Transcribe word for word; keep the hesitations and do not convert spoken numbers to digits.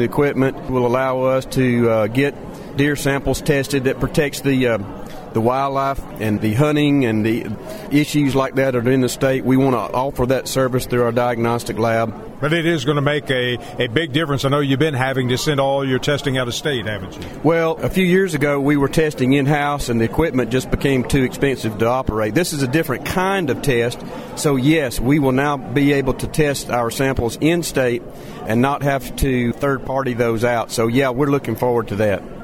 The equipment will allow us to uh, get deer samples tested that protects the uh, the wildlife and the hunting and the issues like that are in the state. We want to offer that service through our diagnostic lab. But it is going to make a, a big difference. I know you've been having to send all your testing out of state, haven't you? Well, a few years ago we were testing in-house and the equipment just became too expensive to operate. This is a different kind of test. So yes, we will now be able to test our samples in-state and not have to third-party those out. So yeah, we're looking forward to that.